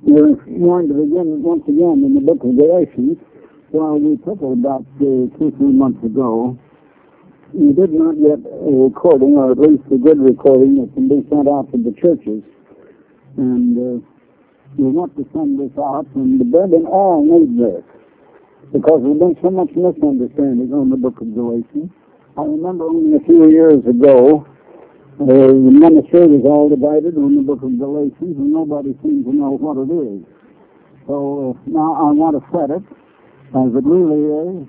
We're going to begin once again in the book of Galatians. Well, we took it about 2-3 months ago. We did not get a recording, or at least a good recording that can be sent out to the churches. And we want to send this out, and the brethren all need this, because there's been so much misunderstanding on the book of Galatians. I remember only a few years ago, the ministry was all divided on the book of Galatians, and nobody seemed to know what it is. So now I want to set it as it really is,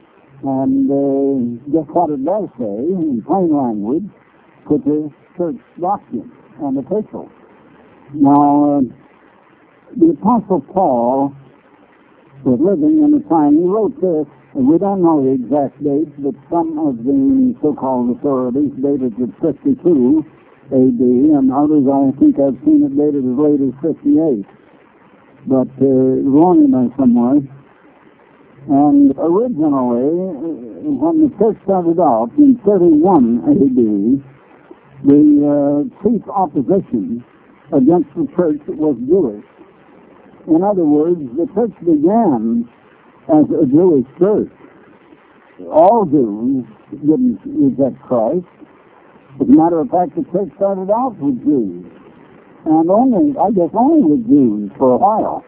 and just what it does say in plain language, which is church doctrine and epistle. Now, the Apostle Paul was living in a time, he wrote this, and we don't know the exact date, but some of the so-called authorities dated it 52 A.D., and others I think I've seen it dated as late as 58. But wrong in there somewhere. And originally, when the church started out in 31 A.D., the chief opposition against the church was Jewish. In other words, the church began as a Jewish church. All Jews didn't reject Christ. As a matter of fact, the church started out with Jews, and only with Jews for a while.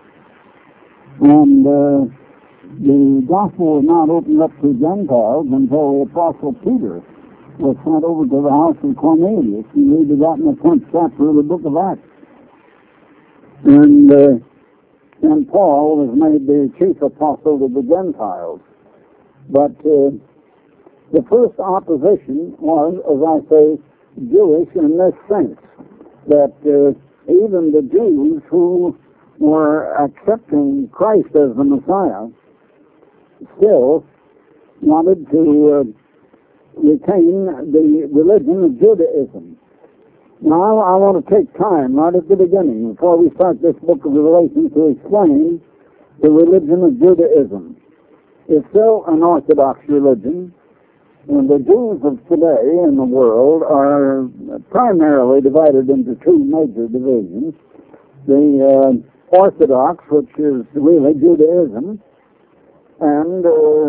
And the gospel was not opened up to Gentiles until the Apostle Peter was sent over to the house of Cornelius. You read about in the 10th chapter of the book of Acts. And Paul was made the chief apostle to the Gentiles. But the first opposition was, as I say, Jewish in this sense, that even the Jews who were accepting Christ as the Messiah still wanted to retain the religion of Judaism. Now, I want to take time right at the beginning, before we start this book of Revelation, to explain the religion of Judaism. It's still an Orthodox religion, and the Jews of today in the world are primarily divided into two major divisions. The Orthodox, which is really Judaism, and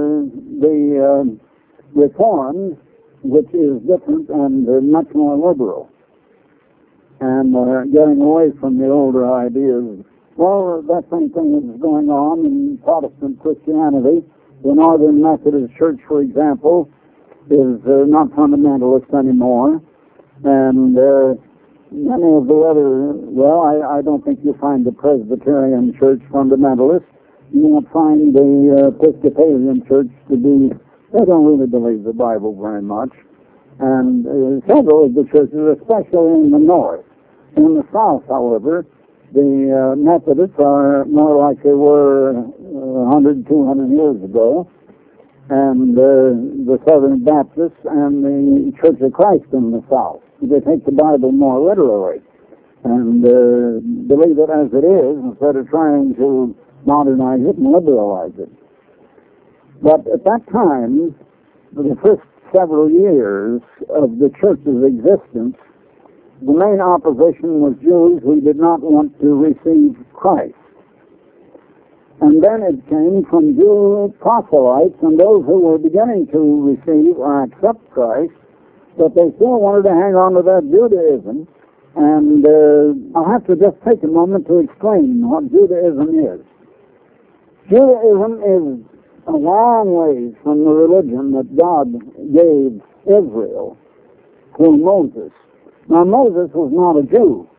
the Reformed, which is different and much more liberal, and getting away from the older ideas. Well, that same thing is going on in Protestant Christianity. The Northern Methodist Church, for example, is not fundamentalist anymore, and many of the other, well, I don't think you find the Presbyterian Church fundamentalist. You won't find the Episcopalian Church to be, they don't really believe the Bible very much. And several of the churches, especially in the north. In the south, however, the Methodists are more like they were 100, 200 years ago, and the Southern Baptists and the Church of Christ in the south. They take the Bible more literally and believe it as it is instead of trying to modernize it and liberalize it. But at that time, for the first several years of the church's existence, the main opposition was Jews who did not want to receive Christ. And then it came from Jew proselytes and those who were beginning to receive or accept Christ, but they still wanted to hang on to that Judaism. And I'll have to just take a moment to explain what Judaism is. Judaism is a long ways from the religion that God gave Israel through Moses. Now, Moses was not a Jew.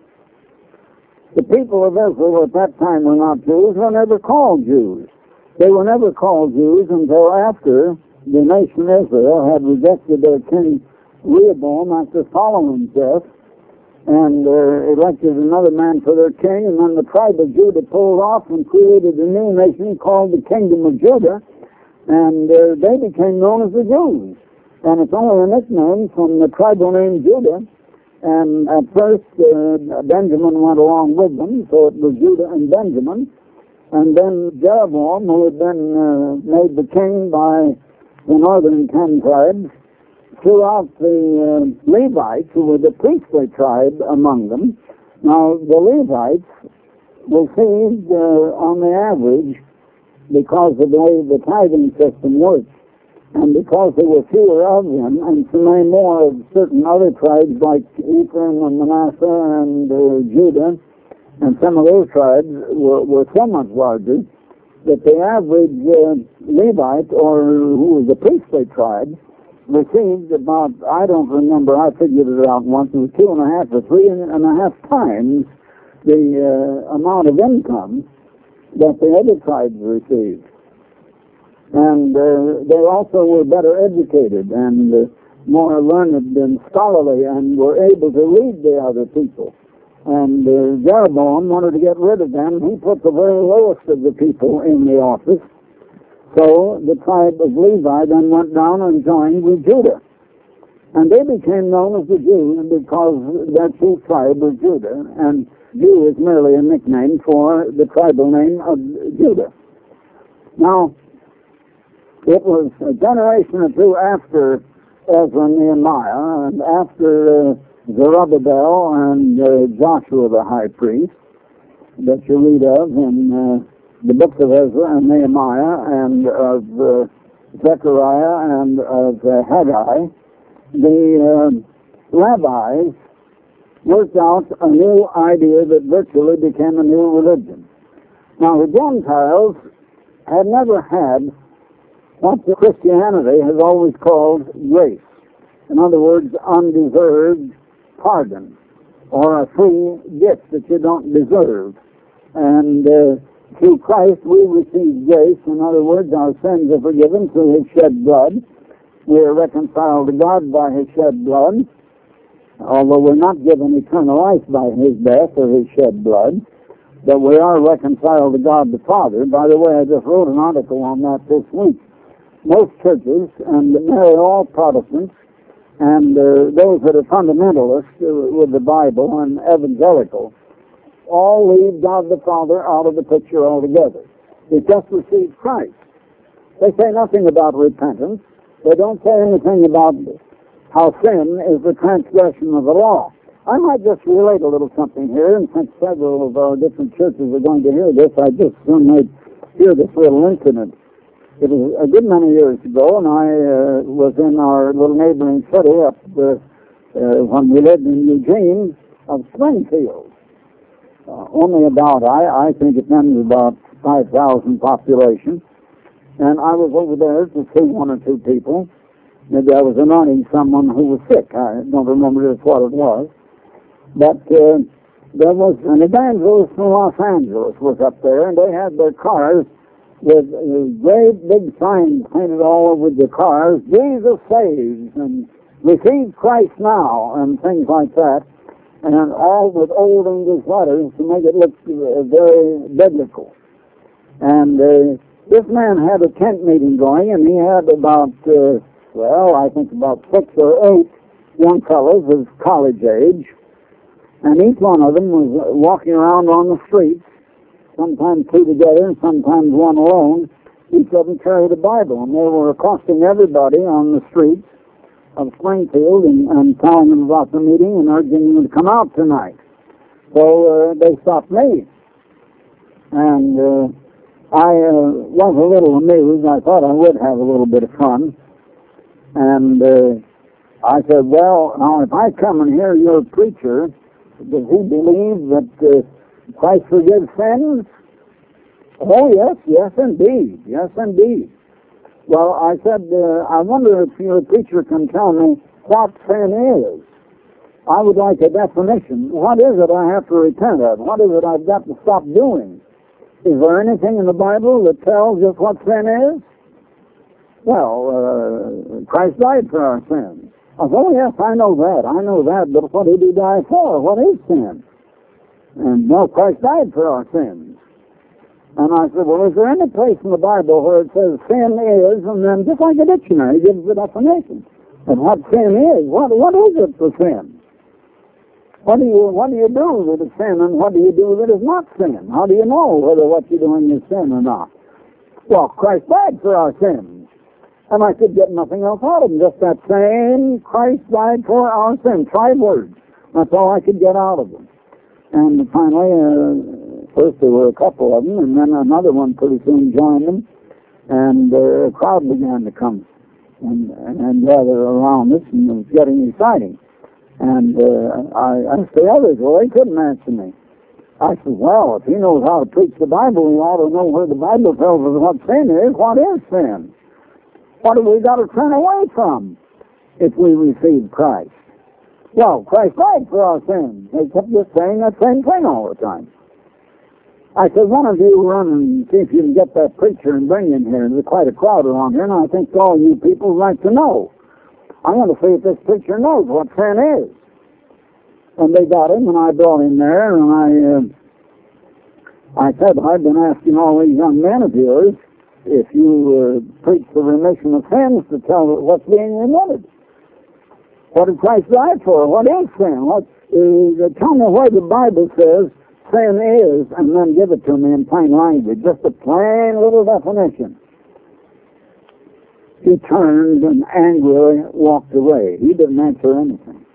The people of Israel at that time were not Jews, were never called Jews. They were never called Jews until after the nation Israel had rejected their king Rehoboam after Solomon's death, and elected another man for their king, and then the tribe of Judah pulled off and created a new nation called the Kingdom of Judah, and they became known as the Jews. And it's only a nickname from the tribal name Judah. And at first, Benjamin went along with them, so it was Judah and Benjamin. And then Jeroboam, who had been made the king by the northern 10 tribes, threw out the Levites, who were the priestly tribe among them. Now, the Levites received, on the average, because of the way the tithing system works, and because there were fewer of them, and so many more of certain other tribes like Ephraim and Manasseh and Judah, and some of those tribes were so much larger, that the average Levite, or who was a priestly tribe, received about, I don't remember, I figured it out once, it was 2.5 or 3.5 times the amount of income that the other tribes received. And they also were better educated and more learned and scholarly, and were able to lead the other people. And Jeroboam wanted to get rid of them. He put the very lowest of the people in the office. So the tribe of Levi then went down and joined with Judah. And they became known as the Jews because their chief tribe was Judah. And Jew is merely a nickname for the tribal name of Judah. Now, it was a generation or two after Ezra and Nehemiah, and after Zerubbabel and Joshua the high priest, that you read of in the books of Ezra and Nehemiah and of Zechariah and of Haggai. The rabbis worked out a new idea that virtually became a new religion. Now, the Gentiles had never had what Christianity has always called grace. In other words, undeserved pardon, or a free gift that you don't deserve. And through Christ we receive grace. In other words, our sins are forgiven through His shed blood. We are reconciled to God by His shed blood, although we're not given eternal life by His death or His shed blood, but we are reconciled to God the Father. By the way, I just wrote an article on that this week. Most churches, and nearly all Protestants, and those that are fundamentalists with the Bible and evangelical, all leave God the Father out of the picture altogether. They just receive Christ. They say nothing about repentance. They don't say anything about how sin is the transgression of the law. I might just relate a little something here, and since several of our different churches are going to hear this, I just soon might hear this little incident. It was a good many years ago, and I was in our little neighboring city up when we lived in Eugene of Springfield. Only about, I think it then was about 5,000 population. And I was over there to see one or two people. Maybe I was anointing someone who was sick. I don't remember just what it was. But there was an evangelist from Los Angeles was up there, and they had their cars with great big signs painted all over the cars, Jesus saves, and receive Christ now, and things like that, and all with old English letters to make it look very biblical. And this man had a tent meeting going, and he had about, I think about 6 or 8 young fellows of college age, and each one of them was walking around on the streets, sometimes 2 together and sometimes one alone. Each of them carried a Bible, and they were accosting everybody on the streets of Springfield and telling them about the meeting and urging them to come out tonight. So they stopped me, and I was a little amused. I thought I would have a little bit of fun, and I said, well, now if I come and hear your preacher, does he believe that Christ forgives sins? Oh, yes, indeed. Yes, indeed. Well, I said, I wonder if your preacher can tell me what sin is. I would like a definition. What is it I have to repent of? What is it I've got to stop doing? Is there anything in the Bible that tells us what sin is? Well, Christ died for our sins. I said, oh, yes, I know that, but what did He die for? What is sin? And no, Christ died for our sins. And I said, well, is there any place in the Bible where it says sin is, and then just like a dictionary gives the definition of what sin is? What is it for sin? What do you do that is sin, and what do you do that is not sin? How do you know whether what you're doing is sin or not? Well, Christ died for our sins. And I could get nothing else out of him, just that same Christ died for our sins. 5 words. That's all I could get out of him. And finally, First there were a couple of them, and then another one pretty soon joined them, and a crowd began to come and gather around us, and it was getting exciting. And I asked the others, well, they couldn't answer me. I said, well, if he knows how to preach the Bible, he ought to know where the Bible tells us what sin is. What is sin? What have we got to turn away from if we receive Christ? Well, Christ died for our sins. They kept just saying that same thing all the time. I said, one of you run and see if you can get that preacher and bring him here. There's quite a crowd around here, and I think all you people would like to know. I want to see if this preacher knows what sin is. And they got him, and I brought him there, and I said, I've been asking all these young men of yours if you preach the remission of sins to tell what's being remitted. What did Christ die for? What is sin? Tell me where the Bible says sin is, and then give it to me in plain language, just a plain little definition. He turned and angrily walked away. He didn't answer anything.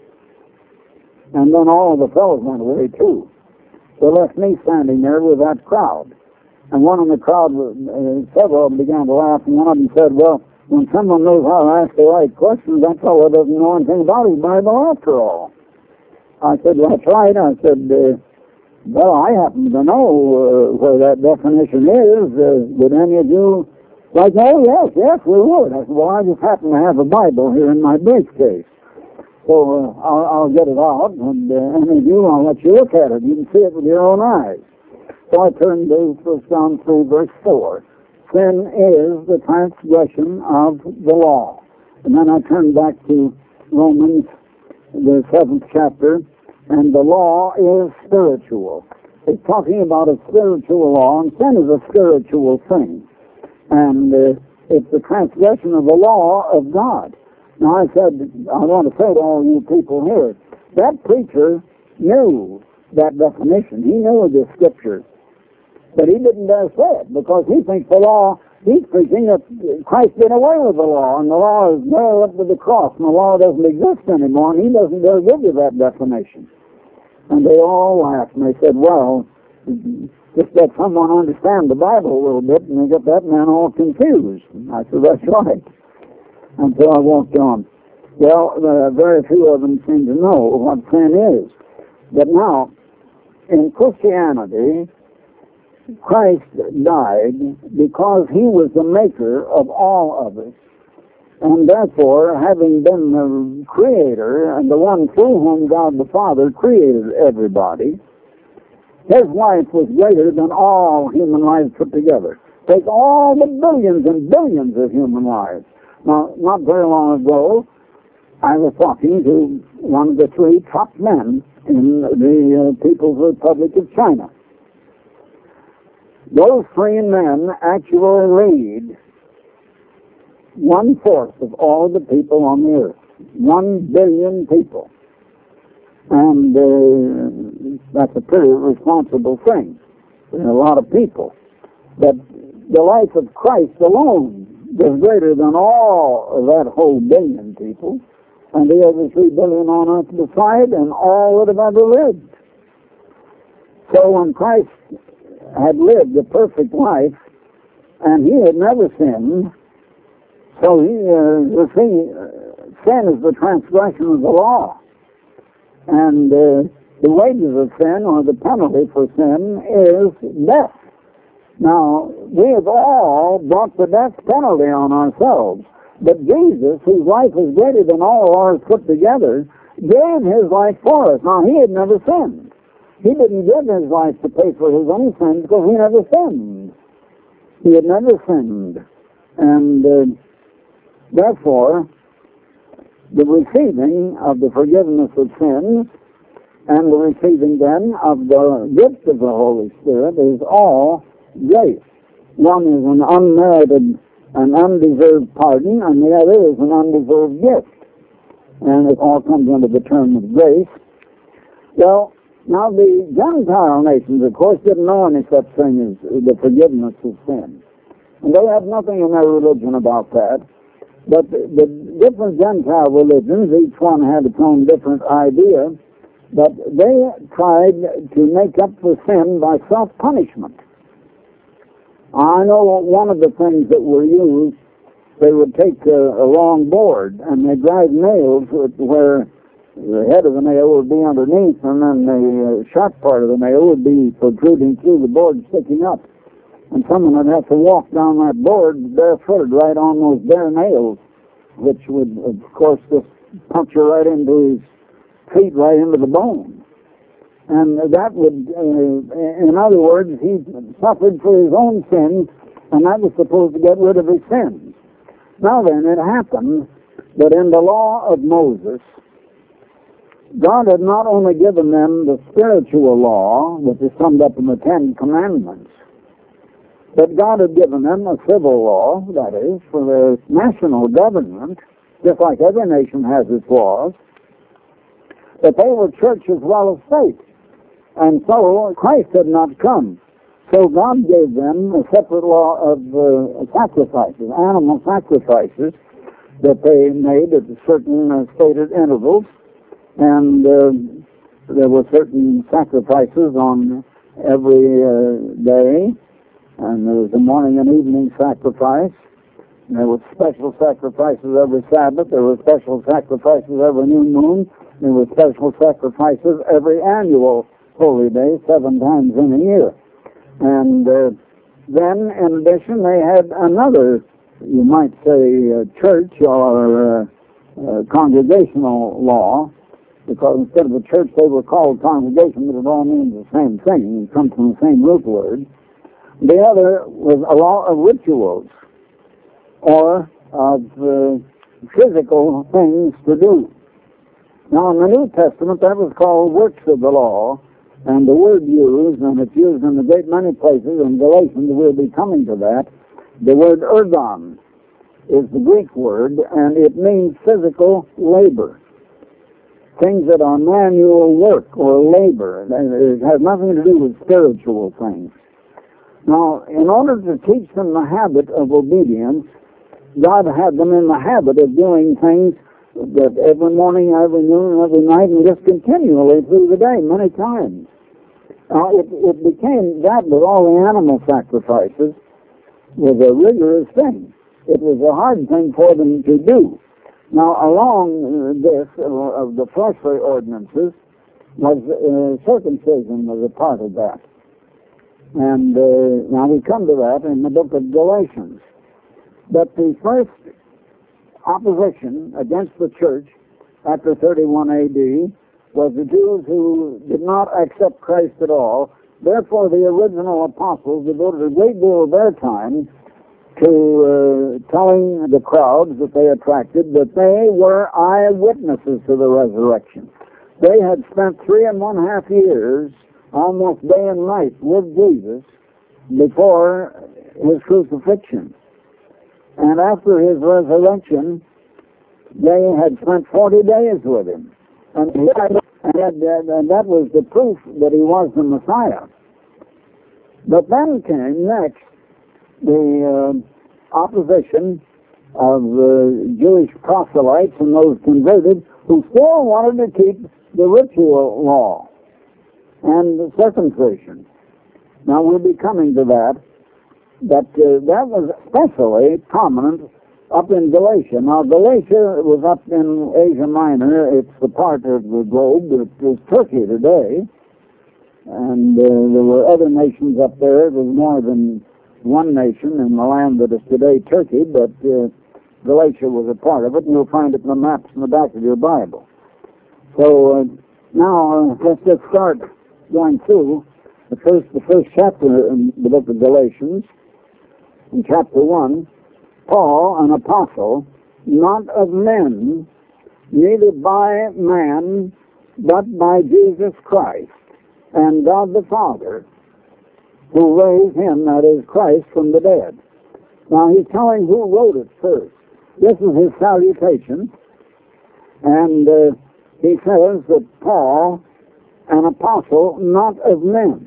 And then all of the fellows went away too. They left me standing there with that crowd. And one in the crowd, several of them began to laugh, and one of them said, well, when someone knows how to ask the right questions, that fellow doesn't know anything about his Bible after all. I said, well, that's right. I said, well, I happen to know where that definition is. Would any of you like, oh, yes, we would. I said, well, I just happen to have a Bible here in my briefcase. So I'll get it out, and any of you, I'll let you look at it. You can see it with your own eyes. So I turned to 1 John 3, verse 4. Sin is the transgression of the law. And then I turned back to Romans, the 7th chapter, and the law is spiritual. It's talking about a spiritual law, and sin is a spiritual thing. And it's the transgression of the law of God. Now I said, I want to say to all you people here, that preacher knew that definition. He knew the scriptures. But he didn't dare say it, because he thinks the law, he's preaching that Christ did away with the law, and the law is nailed up to the cross, and the law doesn't exist anymore, and he doesn't dare give you that definition. And they all laughed, and they said, well, just let someone understand the Bible a little bit, and they got that man all confused. And I said, that's right. And so I walked on. Well, very few of them seem to know what sin is. But now, in Christianity, Christ died because he was the maker of all of us. And therefore, having been the creator and the one through whom God the Father created everybody, his life was greater than all human lives put together. Take all the billions and billions of human lives. Now, not very long ago, I was talking to one of the three top men in the People's Republic of China. Those three men actually lead 1/4 of all the people on the earth. 1 billion people. And that's a pretty responsible thing. There are a lot of people. But the life of Christ alone is greater than all of that whole billion people, and the other 3 billion on earth beside, and all that have ever lived. So when Christ had lived a perfect life, and he had never sinned, so sin is the transgression of the law. And the wages of sin, or the penalty for sin, is death. Now, we have all brought the death penalty on ourselves. But Jesus, whose life is greater than all ours put together, gave his life for us. Now, he had never sinned. He didn't give his life to pay for his own sins because he never sinned. He had never sinned. And therefore, the receiving of the forgiveness of sins and the receiving then of the gift of the Holy Spirit is all grace. One is an unmerited, an undeserved pardon, and the other is an undeserved gift. And it all comes under the term of grace. Well, now the Gentile nations, of course, didn't know any such thing as the forgiveness of sin. And they had nothing in their religion about that. But the different Gentile religions, each one had its own different idea But they tried to make up for sin by self-punishment. I know one of the things that were used, they would take a long board and they drive nails where the head of the nail would be underneath and then the sharp part of the nail would be protruding through the board, sticking up. And someone would have to walk down that board barefooted right on those bare nails, which would, of course, just puncture right into his feet, right into the bone. And that would, in other words, he suffered for his own sins, and that was supposed to get rid of his sins. Now then, it happened that in the law of Moses, God had not only given them the spiritual law, which is summed up in the Ten Commandments, but God had given them a civil law, that is, for their national government, just like every nation has its laws, but they were church as well as state. And so Christ had not come. So God gave them a separate law of sacrifices, animal sacrifices, that they made at certain stated intervals. And there were certain sacrifices on every day. And there was a morning and evening sacrifice. And there were special sacrifices every Sabbath. There were special sacrifices every new moon. There were special sacrifices every annual holy day, 7 times in a year. And then, in addition, they had another, you might say, church or congregational law, because instead of a church, they were called congregation, but it all means the same thing. It comes from the same root word. The other was a law of rituals, or of physical things to do. Now, in the New Testament, that was called works of the law, and the word used, and it's used in a great many places, in Galatians we'll be coming to that, the word ergon is the Greek word, and it means physical labor. Things that are manual work or labor. It has nothing to do with spiritual things. Now, in order to teach them the habit of obedience, God had them in the habit of doing things that every morning, every noon, every night, and just continually through the day, many times. It became that with all the animal sacrifices was a rigorous thing. It was a hard thing for them to do. Now, along this, of the fleshly ordinances, was circumcision was a part of that. And now we come to that in the book of Galatians. But the first opposition against the church after 31 A.D. was the Jews who did not accept Christ at all. Therefore, the original apostles devoted a great deal of their time to telling the crowds that they attracted that they were eyewitnesses to the resurrection. They had spent 3.5 years, almost day and night, with Jesus before his crucifixion. And after his resurrection, they had spent 40 days with him. And that was the proof that he was the Messiah. But then came next the opposition of the Jewish proselytes and those converted who still wanted to keep the ritual law and the circumcision. Now we'll be coming to that. But that was especially prominent up in Galatia. Now, Galatia was up in Asia Minor. It's the part of the globe that is Turkey today. And there were other nations up there. There was more than one nation in the land that is today Turkey, but Galatia was a part of it, and you'll find it in the maps in the back of your Bible. So now let's just start going through the first chapter in the book of Galatians. In chapter 1, Paul, an apostle, not of men, neither by man, but by Jesus Christ, and God the Father, who raised him, that is Christ, from the dead. Now he's telling who wrote it first. This is his salutation, and he says that Paul, an apostle, not of men.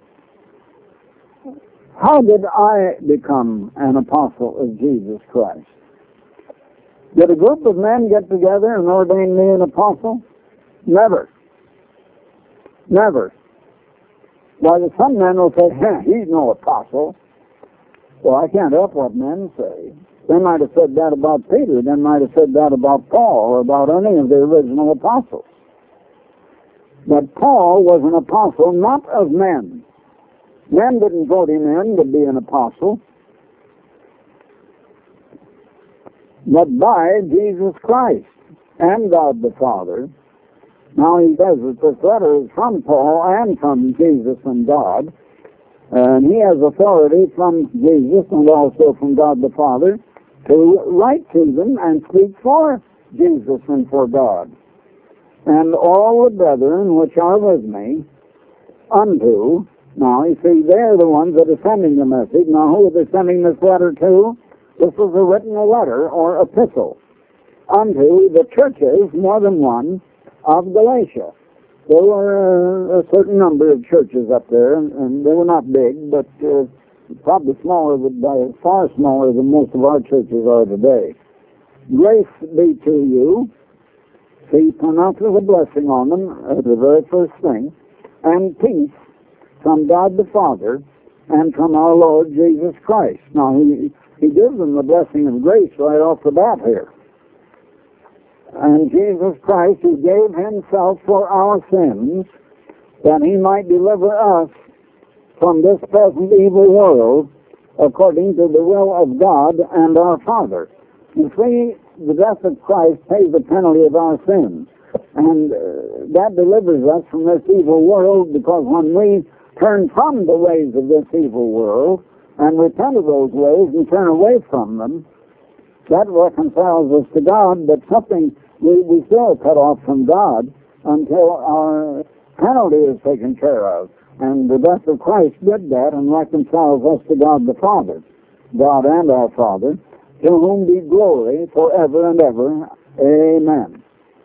How did I become an apostle of Jesus Christ? Did a group of men get together and ordain me an apostle? Never. Never. Why, some men will say, he's no apostle. Well, I can't help what men say. They might have said that about Peter. They might have said that about Paul or about any of the original apostles. But Paul was an apostle not of men. Men didn't vote him in to be an apostle, but by Jesus Christ and God the Father. Now he says that this letter is from Paul and from Jesus and God, and he has authority from Jesus and also from God the Father to write to them and speak for Jesus and for God. And all the brethren which are with me unto, now you see, they're the ones that are sending the message. Now who are they sending this letter to? This is a written letter or epistle unto the churches, more than one, of Galatia. There were a certain number of churches up there, and they were not big, but probably smaller, by far smaller than most of our churches are today. Grace be to you. He pronounces a blessing on them, the very first thing, and peace from God the Father and from our Lord Jesus Christ. Now, he gives them the blessing of grace right off the bat here. And Jesus Christ, who gave himself for our sins, that he might deliver us from this present evil world, according to the will of God and our Father. You see, the death of Christ pays the penalty of our sins. And that delivers us from this evil world, because when we turn from the ways of this evil world and repent of those ways and turn away from them, that reconciles us to God, but something we still cut off from God until our penalty is taken care of. And the death of Christ did that and reconciles us to God the Father, God and our Father, to whom be glory forever and ever. Amen.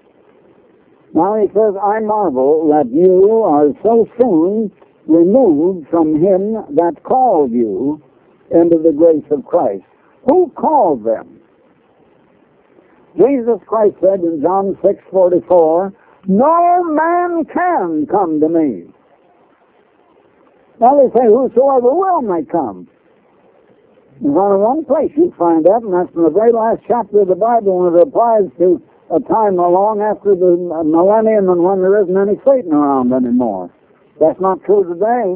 Now he says, I marvel that you are so soon removed from him that called you into the grace of Christ. Who called them? Jesus Christ said in John 6:44, no man can come to me. Now they say, whosoever will may come. There's only one place you find that, and that's in the very last chapter of the Bible, when it applies to a time long after the millennium and when there isn't any Satan around anymore. That's not true today.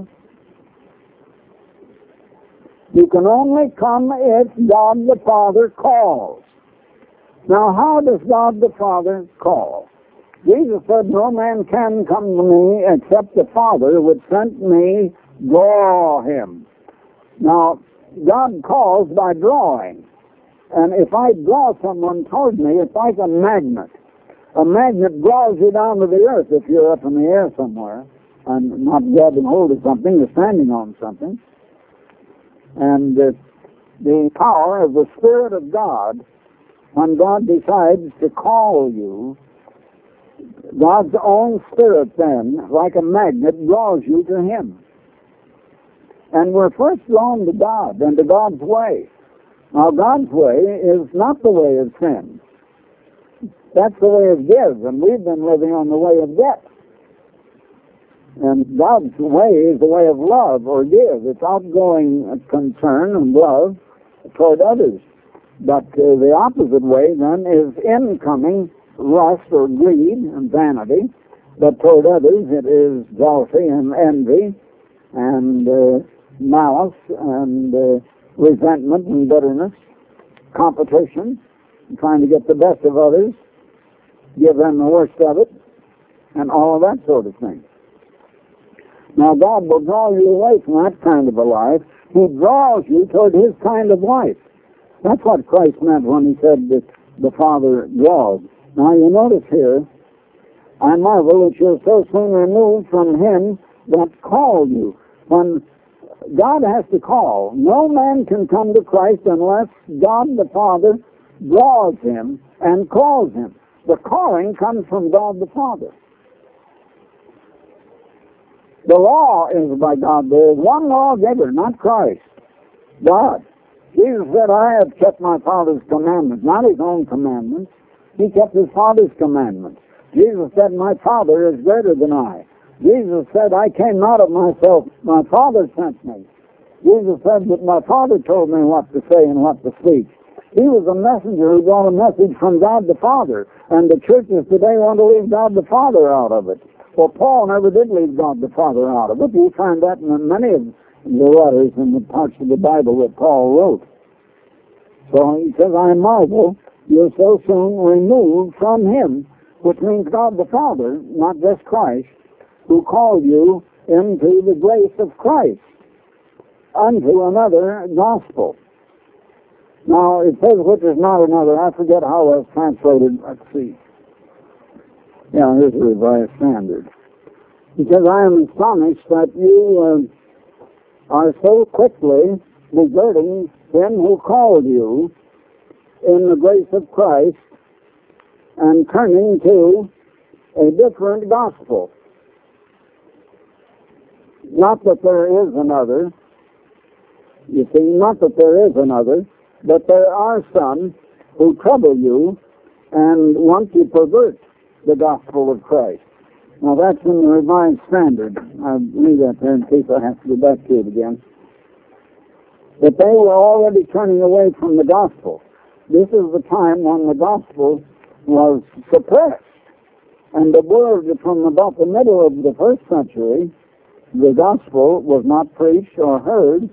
You can only come if God the Father calls. Now, how does God the Father call? Jesus said, no man can come to me except the Father which sent me draw him. Now, God calls by drawing. And if I draw someone toward me, it's like a magnet. A magnet draws you down to the earth if you're up in the air somewhere and not grabbing hold of something, you're standing on something. And the power of the Spirit of God, when God decides to call you, God's own Spirit then, like a magnet, draws you to him. And we're first drawn to God and to God's way. Now, God's way is not the way of sin. That's the way of give, and we've been living on the way of get. And God's way is the way of love or give. It's outgoing concern and love toward others. But the opposite way, then, is incoming lust or greed and vanity. But toward others, it is jealousy and envy and malice and resentment and bitterness, competition, trying to get the best of others, give them the worst of it, and all of that sort of thing. Now, God will draw you away from that kind of a life. He draws you toward his kind of life. That's what Christ meant when he said that the Father draws. Now, you notice here, I marvel that you're so soon removed from him that called you. When God has to call, no man can come to Christ unless God the Father draws him and calls him. The calling comes from God the Father. The law is by God. There is one lawgiver, not Christ. God. Jesus said, I have kept my Father's commandments, not his own commandments. He kept his Father's commandments. Jesus said, my Father is greater than I. Jesus said, I came not of myself, my Father sent me. Jesus said that my Father told me what to say and what to speak. He was a messenger who brought a message from God the Father, and the churches today want to leave God the Father out of it. Well, Paul never did leave God the Father out of it. You find that in many of the letters and the parts of the Bible that Paul wrote. So he says, I marvel you're so soon removed from him, which means God the Father, not just Christ, who called you into the grace of Christ, unto another gospel. Now, it says, which is not another. I forget how that's translated. Let's see. Yeah, here's the Revised Standard. He says, I am astonished that you are so quickly deserting him who called you in the grace of Christ and turning to a different gospel. Not that there is another. You see, not that there is another, but there are some who trouble you and want to pervert the gospel of Christ. Now that's in the Revised Standard. I'll leave that there in case I have to go back to it again. But they were already turning away from the gospel. This is the time when the gospel was suppressed. And the word from about the middle of the first century, the gospel was not preached or heard.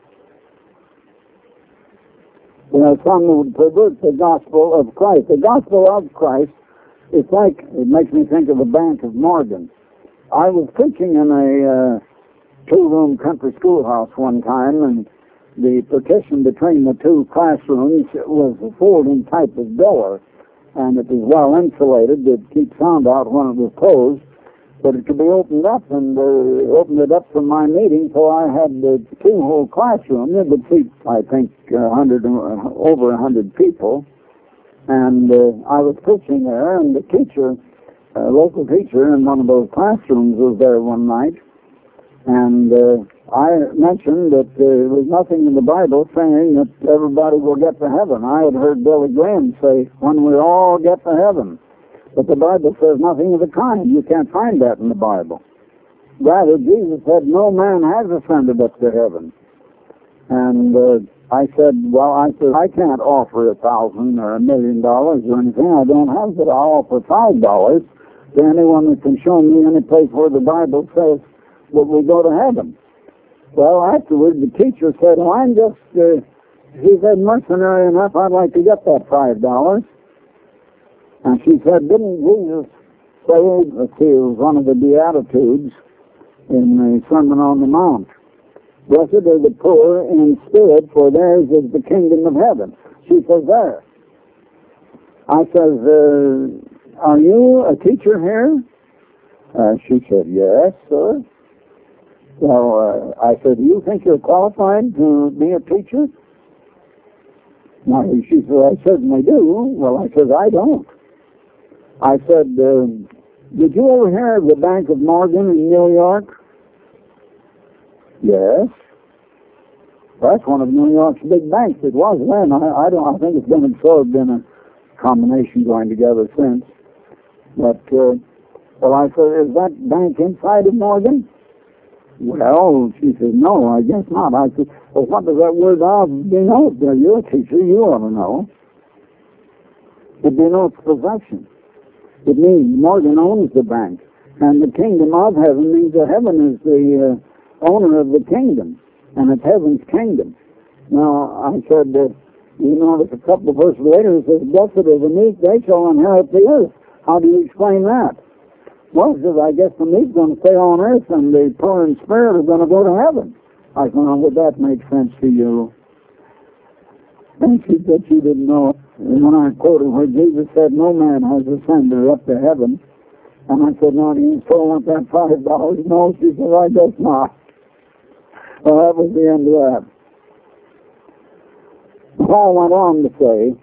Some would pervert the gospel of Christ. The gospel of Christ, it's like, it makes me think of the Bank of Morgan. I was preaching in a two-room country schoolhouse one time, and the partition between the two classrooms was a folding type of door, and it was well insulated to keep sound out when it was closed, but it could be opened up, and opened it up for my meeting, so I had the two-whole classroom. It would seat, I think, over 100 people, and I was preaching there, and the teacher, a local teacher in one of those classrooms, was there one night, and I mentioned that there was nothing in the Bible saying that everybody will get to heaven. I had heard Billy Graham say, when we all get to heaven. But the Bible says nothing of the kind. You can't find that in the Bible. Rather, Jesus said, no man has ascended up to heaven. And I said, I can't offer $1,000 or $1 million or anything. I don't have it. I'll offer $5 to anyone that can show me any place where the Bible says that we go to heaven. Well, afterward, the teacher said, I'm just, he said, mercenary enough, I'd like to get that $5. And she said, didn't Jesus say, let's see, it was one of the Beatitudes in the Sermon on the Mount, blessed are the poor in spirit, for theirs is the kingdom of heaven. She says, there. I says, are you a teacher here? She said, yes, sir. So I said, do you think you're qualified to be a teacher? Now, she said, I certainly do. Well, I said, I don't. I said, did you ever hear of the Bank of Morgan in New York? Yes. That's one of New York's big banks. It was then. I think it's been absorbed in a combination going together since. But, well, I said, is that bank inside of Morgan? Well, she said, no, I guess not. I said, well, what does that word denote? You're a teacher, you ought to know. It denotes possession. It means Morgan owns the bank. And the kingdom of heaven means that heaven is the owner of the kingdom. And it's heaven's kingdom. Now, I said, you notice a couple of verses later, it says, blessed are the meek, they shall inherit the earth. How do you explain that? Well, it says, I guess the meek's going to stay on earth and the poor in spirit are going to go to heaven. I said, well, would that make sense to you? And she said she didn't know. And when I quoted where Jesus said, no man has ascended up to heaven. And I said, no, do you still want that $5? No, she said, I guess not. Well, that was the end of that. Paul went on to say,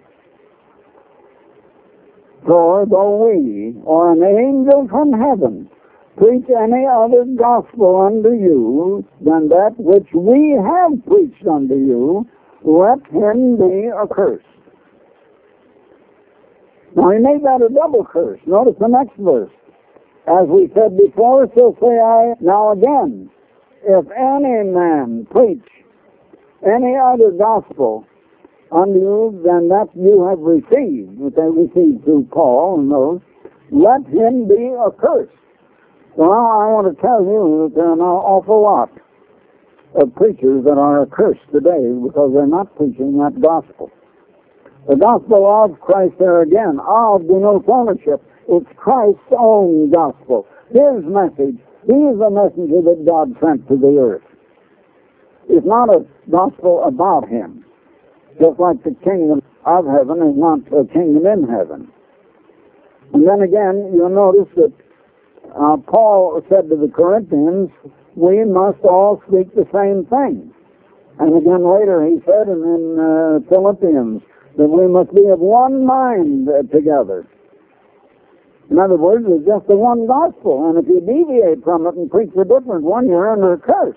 for though we, or an angel from heaven, preach any other gospel unto you than that which we have preached unto you, let him be accursed. Now he made that a double curse. Notice the next verse. As we said before, so say I now again, if any man preach any other gospel unto you than that you have received, which they received through Paul and those, let him be accursed. So now I want to tell you that there are an awful lot of preachers that are accursed today because they're not preaching that gospel. The gospel of Christ, there again, of denotes ownership. It's Christ's own gospel, his message. He is the messenger that God sent to the earth. It's not a gospel about him, just like the kingdom of heaven is not a kingdom in heaven. And then again, you'll notice that Paul said to the Corinthians, we must all speak the same thing. And again later he said in Philippians that we must be of one mind together. In other words, it's just the one gospel, and if you deviate from it and preach a different one, you're under a curse.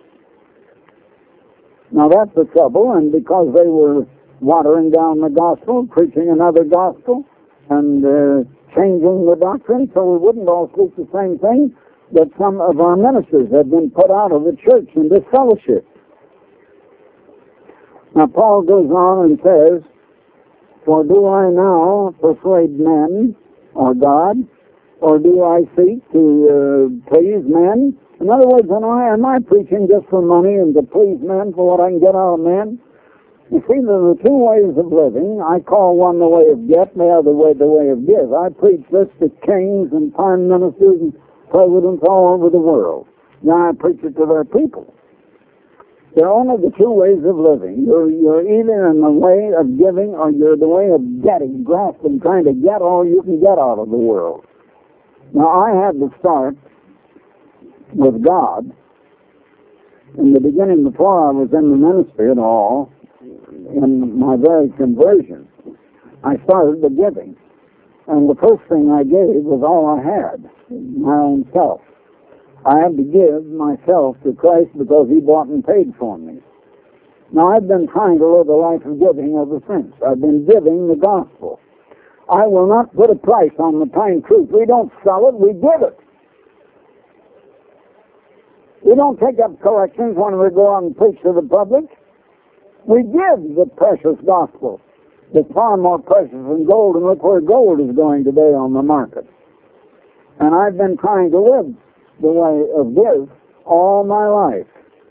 Now that's the trouble, and because they were watering down the gospel, preaching another gospel, and changing the doctrine so we wouldn't all speak the same thing, that some of our ministers had been put out of the church in disfellowship. Now Paul goes on and says, for do I now persuade men or God, or do I seek to please men? In other words, am I preaching just for money and to please men for what I can get out of men? You see, there are two ways of living. I call one the way of get, and the other way the way of give. I preach this to kings and prime ministers and presidents all over the world. Now I preach it to their people. There are only the two ways of living. You're either in the way of giving or you're the way of getting, grasping, trying to get all you can get out of the world. Now I had to start with God in the beginning before I was in the ministry at all. In my very conversion, I started the giving. And the first thing I gave was all I had, my own self. I had to give myself to Christ because he bought and paid for me. Now, I've been trying to live a life of giving ever since. I've been giving the gospel. I will not put a price on the plain truth. We don't sell it, we give it. We don't take up collections when we go out and preach to the public. We give the precious gospel. It's far more precious than gold, and look where gold is going today on the market. And I've been trying to live the way of give all my life.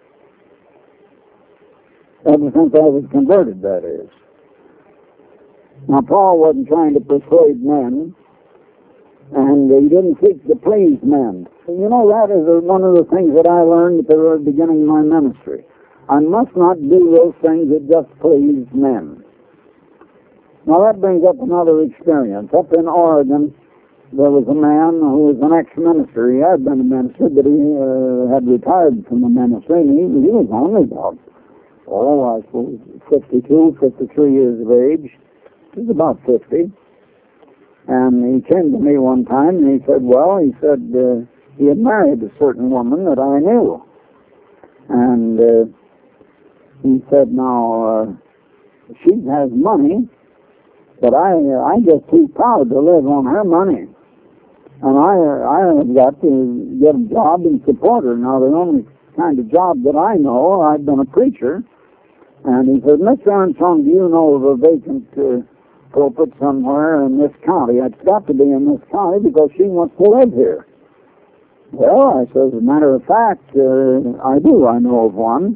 Ever since I was converted, that is. Now, Paul wasn't trying to persuade men, and he didn't seek to please men. You know, that is one of the things that I learned at the very beginning of my ministry. I must not do those things that just please men. Now, that brings up another experience. Up in Oregon, there was a man who was an ex-minister. He had been a minister, but he had retired from the ministry, and he was only about, I suppose, 52, 53 years of age. He was about 50. And he came to me one time, and he said, he had married a certain woman that I knew. And he said, now, she has money, but I'm just too proud to live on her money. And I have got to get a job and support her. Now, the only kind of job that I know, I've been a preacher. And he said, Mr. Armstrong, do you know of a vacant pulpit somewhere in this county? It's got to be in this county because she wants to live here. Well, I said, as a matter of fact, I do. I know of one.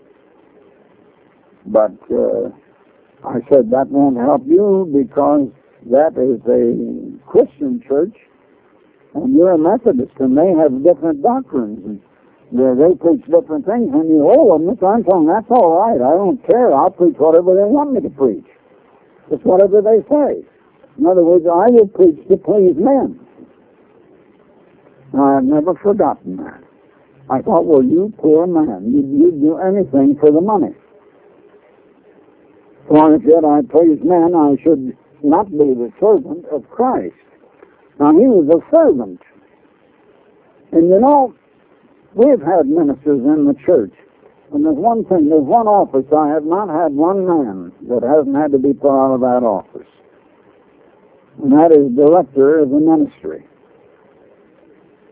But I said, that won't help you because that is a Christian church and you're a Methodist and they have different doctrines and they preach different things. And you, Mr. Armstrong, that's all right. I don't care. I'll preach whatever they want me to preach. It's whatever they say. In other words, I will preach to please men. Now, I've never forgotten that. I thought, well, you poor man, you'd do anything for the money. For if yet I please men, I should not be the servant of Christ. Now, he was a servant. And you know, we've had ministers in the church. And there's one office, I have not had one man that hasn't had to be put out of that office. And that is director of the ministry.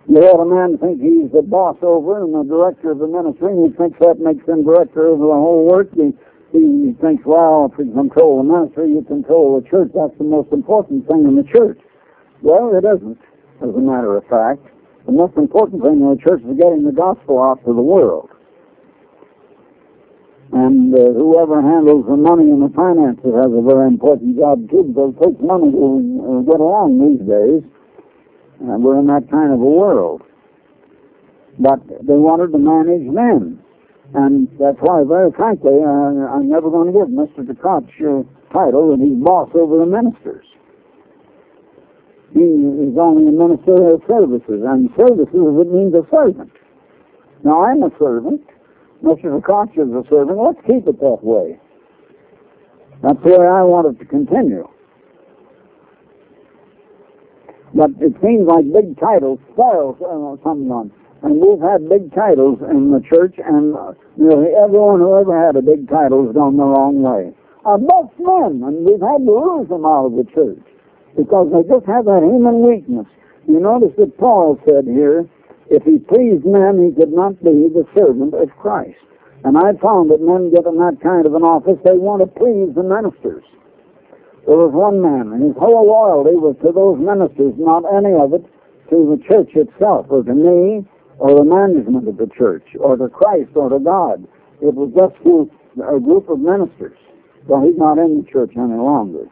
You let a man think he's the boss over and the director of the ministry, and he thinks that makes him director of the whole work. He thinks, well, if you control the ministry, you control the church. That's the most important thing in the church. Well, it isn't, as a matter of fact. The most important thing in the church is getting the gospel out to the world. And whoever handles the money and the finances has a very important job too, because it takes money to get along these days. And we're in that kind of a world. But they wanted to manage men. And that's why, very frankly, I'm never going to give Mr. DeKoch a title that he's boss over the ministers. He is only a minister of services, and services, it means a servant. Now, I'm a servant. Mr. DeKoch is a servant. Let's keep it that way. That's the way I want it to continue. But it seems like big titles spoil someone. And we've had big titles in the church, and nearly everyone who ever had a big title has gone the wrong way. Both men, and we've had to lose them out of the church because they just have that human weakness. You notice that Paul said here, if he pleased men, he could not be the servant of Christ. And I found that men get in that kind of an office, they want to please the ministers. There was one man, and his whole loyalty was to those ministers, not any of it to the church itself, or to me, or the management of the church, or to Christ, or to God. It was just to a group of ministers. So he's not in the church any longer.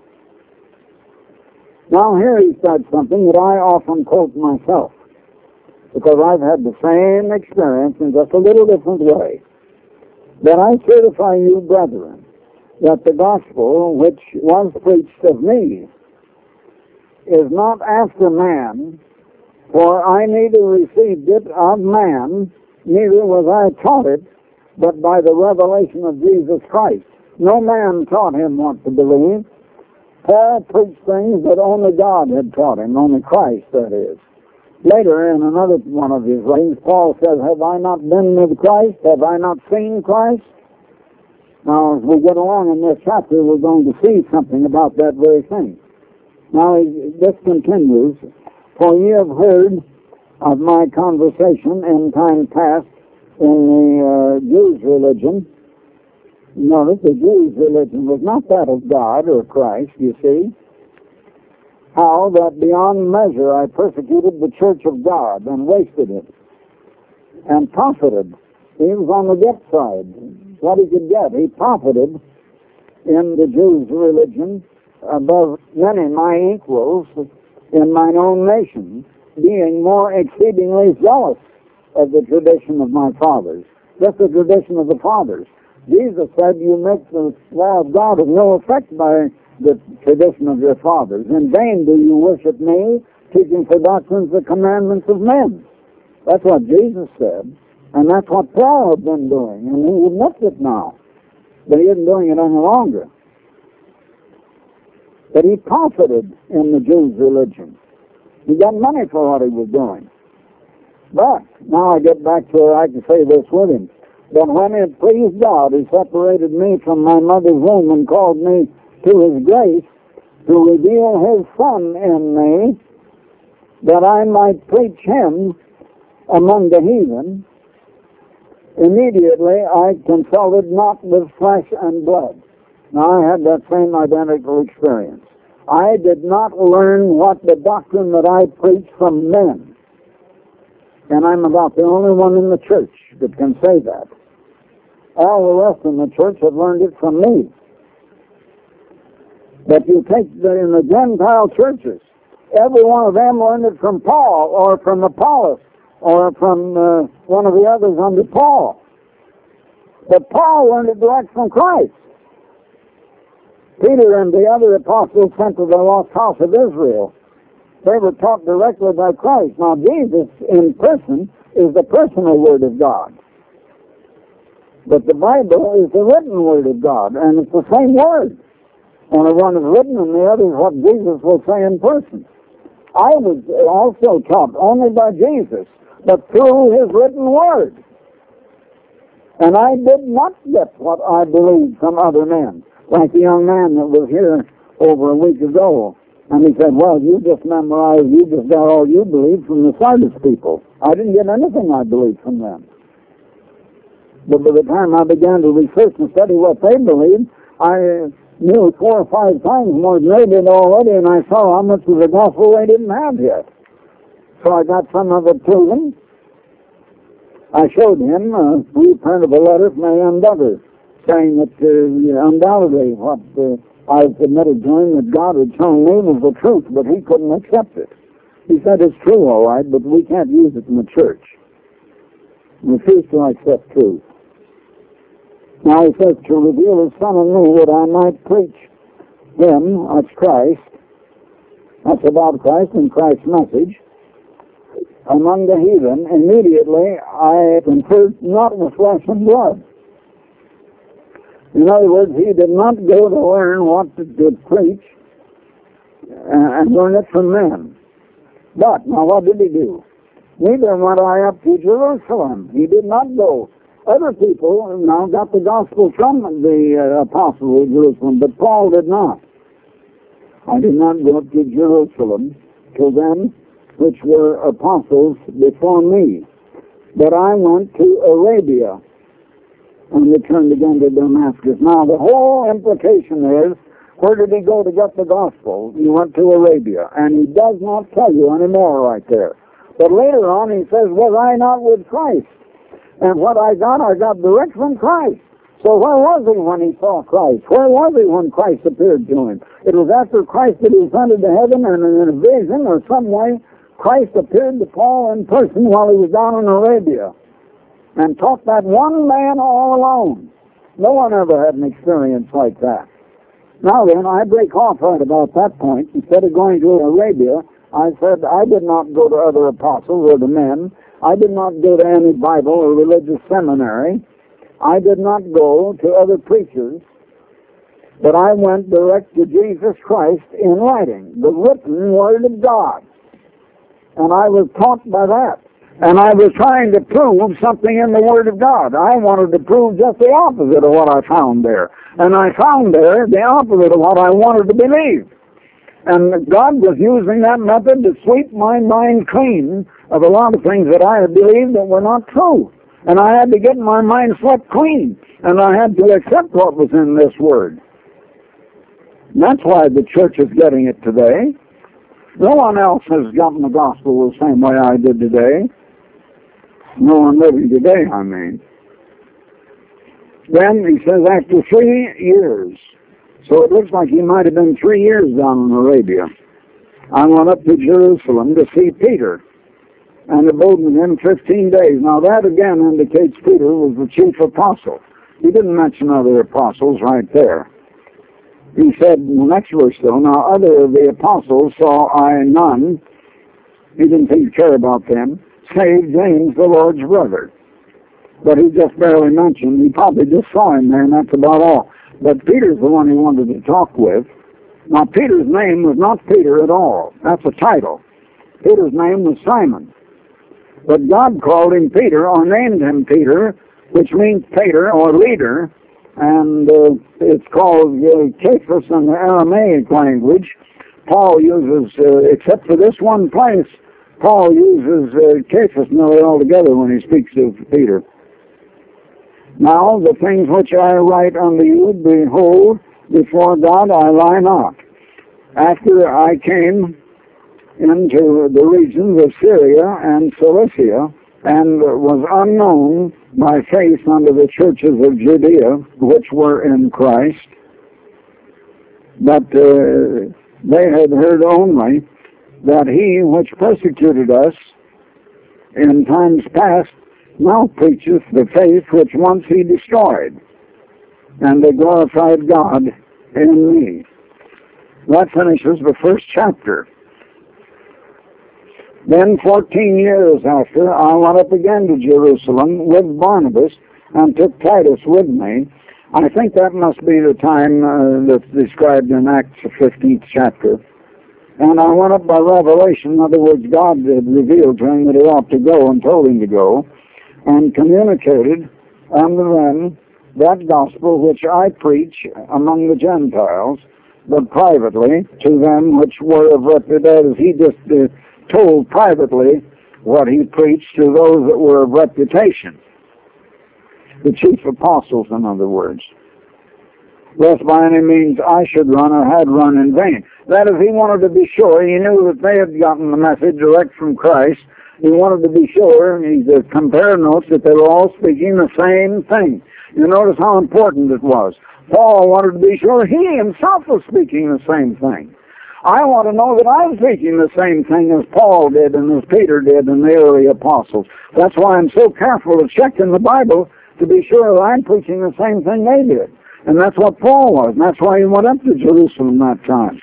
Now here he said something that I often quote myself, because I've had the same experience in just a little different way. That I certify you, brethren, that the gospel which was preached of me is not after man, for I neither received it of man, neither was I taught it, but by the revelation of Jesus Christ. No man taught him what to believe. Paul preached things that only God had taught him, only Christ, that is. Later, in another one of his writings, Paul says, have I not been with Christ? Have I not seen Christ? Now, as we get along in this chapter, we're going to see something about that very thing. Now, this continues. For ye have heard of my conversation in time past in the Jews' religion. Notice the Jews' religion was not that of God or Christ, you see. How that beyond measure I persecuted the church of God and wasted it and profited. He was on the get side. What he could get, he profited in the Jews' religion above many my equals in mine own nation, being more exceedingly zealous of the tradition of my fathers. Just the tradition of the fathers. Jesus said, you make the law of God of no effect by the tradition of your fathers. In vain do you worship me, teaching for doctrines the commandments of men. That's what Jesus said, and that's what Paul had been doing, and he admits it now, but he isn't doing it any longer. But he profited in the Jews' religion. He got money for what he was doing. But, now I get back to where I can say this with him. But when it pleased God, he separated me from my mother's womb and called me to his grace to reveal his Son in me, that I might preach him among the heathen. Immediately I consulted not with flesh and blood. Now, I had that same identical experience. I did not learn what the doctrine that I preached from men. And I'm about the only one in the church that can say that. All the rest in the church have learned it from me. But you take in the Gentile churches, every one of them learned it from Paul, or from Apollos, or from one of the others under Paul. But Paul learned it direct from Christ. Peter and the other apostles sent to the lost house of Israel. They were taught directly by Christ. Now, Jesus in person is the personal Word of God. But the Bible is the written Word of God, and it's the same Word. Only one is written, and the other is what Jesus will say in person. I was also taught only by Jesus, but through His written Word. And I did not get what I believed from other men. Like the young man that was here over a week ago, And he said, well, you just memorized, you just got all you believe from the Sardis people. I didn't get anything I believed from them. But by the time I began to research and study what they believed, I knew 4 or 5 times more than they did already, and I saw how much of the gospel they didn't have yet. So I got some of it to them. I showed him a reprint of a letter from A.M. Douglas, saying that undoubtedly what I submitted to him that God had shown me was the truth, but he couldn't accept it. He said it's true, all right, but we can't use it in the church. He refused to accept truth. Now he says to reveal his Son in me that I might preach him, that's Christ, that's about Christ and Christ's message, among the heathen. Immediately I conferred not with flesh and blood. In other words, he did not go to learn what to preach and learn it from men. But, now what did he do? Neither went I up to Jerusalem. He did not go. Other people now got the gospel from the apostles of Jerusalem, but Paul did not. I did not go up to Jerusalem to them which were apostles before me, but I went to Arabia and returned again to Damascus. Now the whole implication is, where did he go to get the gospel? He went to Arabia, and he does not tell you anymore right there. But later on he says, was I not with Christ? And what I got direct from Christ. So where was he when he saw Christ? Where was he when Christ appeared to him? It was after Christ had ascended to heaven, and in a vision or some way, Christ appeared to Paul in person while he was down in Arabia and taught that one man all alone. No one ever had an experience like that. Now then, I break off right about that point. Instead of going to Arabia, I said I did not go to other apostles or to men. I did not go to any Bible or religious seminary. I did not go to other preachers. But I went direct to Jesus Christ in writing, the written Word of God. And I was taught by that. And I was trying to prove something in the Word of God. I wanted to prove just the opposite of what I found there. And I found there the opposite of what I wanted to believe. And God was using that method to sweep my mind clean of a lot of things that I had believed that were not true. And I had to get my mind swept clean. And I had to accept what was in this Word. And that's why the church is getting it today. No one else has gotten the gospel the same way I did today. No one living today, I mean. Then he says after 3 years, so it looks like he might have been 3 years down in Arabia, I went up to Jerusalem to see Peter and abode with him 15 days. Now that again indicates Peter was the chief apostle. He didn't mention other apostles right there. He said in the next verse, though, now other of the apostles saw I none. He didn't seem to care about them, save James, the Lord's brother. But he just barely mentioned. He probably just saw him there, and that's about all. But Peter's the one he wanted to talk with. Now, Peter's name was not Peter at all. That's a title. Peter's name was Simon. But God called him Peter, or named him Peter, which means Peter, or leader. And it's called Cephas in the Aramaic language. Paul uses, except for this one place, Paul uses Cephas nearly altogether when he speaks of Peter. Now the things which I write unto you, behold, before God I lie not. After I came into the regions of Syria and Cilicia, and was unknown by face unto the churches of Judea, which were in Christ, but they had heard only that he which persecuted us in times past now preacheth the faith which once he destroyed, and they glorified God in me. That finishes the first chapter. Then 14 years after, I went up again to Jerusalem with Barnabas and took Titus with me. I think that must be the time that's described in Acts 15th chapter. And I went up by revelation. In other words, God had revealed to him that he ought to go and told him to go, and communicated unto them that gospel which I preach among the Gentiles, but privately to them which were of reputation. He just told privately what he preached to those that were of reputation. The chief apostles, in other words. Lest by any means I should run or had run in vain. That is, he wanted to be sure. He knew that they had gotten the message direct from Christ. He wanted to be sure. He compared notes that they were all speaking the same thing. You notice how important it was. Paul wanted to be sure he himself was speaking the same thing. I want to know that I'm speaking the same thing as Paul did and as Peter did and the early apostles. That's why I'm so careful of checking the Bible to be sure that I'm preaching the same thing they did. And that's what Paul was. And that's why he went up to Jerusalem that time.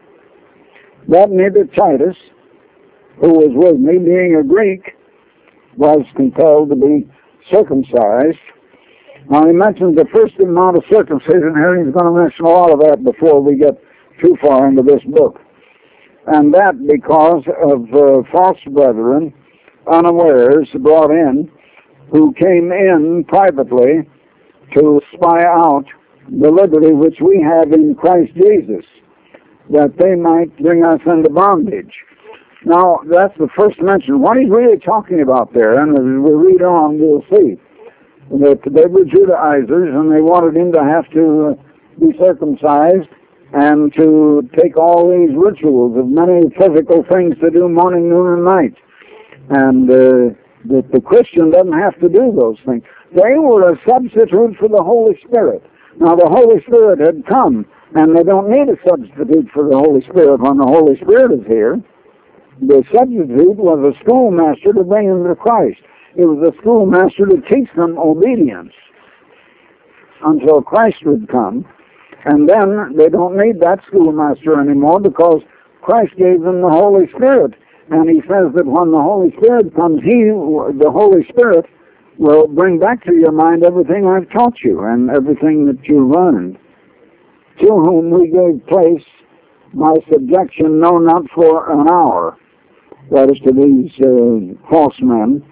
That neither Titus, who was with me, being a Greek, was compelled to be circumcised. Now he mentions the first amount of circumcision here. He's going to mention a lot of that before we get too far into this book. And that because of false brethren, unawares, brought in, who came in privately to spy out the liberty which we have in Christ Jesus, that they might bring us into bondage. Now, that's the first mention. What he's really talking about there, and as we read on, we'll see, that they were Judaizers, and they wanted him to have to be circumcised and to take all these rituals of many physical things to do morning, noon, and night. And that the Christian doesn't have to do those things. They were a substitute for the Holy Spirit. Now, the Holy Spirit had come, and they don't need a substitute for the Holy Spirit when the Holy Spirit is here. The substitute was a schoolmaster to bring them to Christ. It was a schoolmaster to teach them obedience until Christ would come. And then they don't need that schoolmaster anymore because Christ gave them the Holy Spirit. And he says that when the Holy Spirit comes, the Holy Spirit, will bring back to your mind everything I've taught you and everything that you learned. To whom we gave place by subjection, no, not for an hour. That is to these false men.